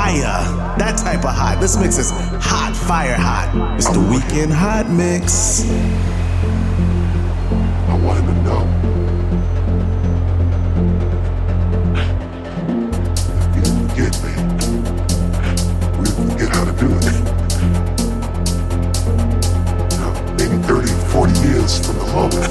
fire. That type of hot. This mix is hot, fire hot. It's the Weekend Hot Mix. I wanted to know. You didn't forget me. We didn't forget how to do it. Maybe 30, 40 years from the moment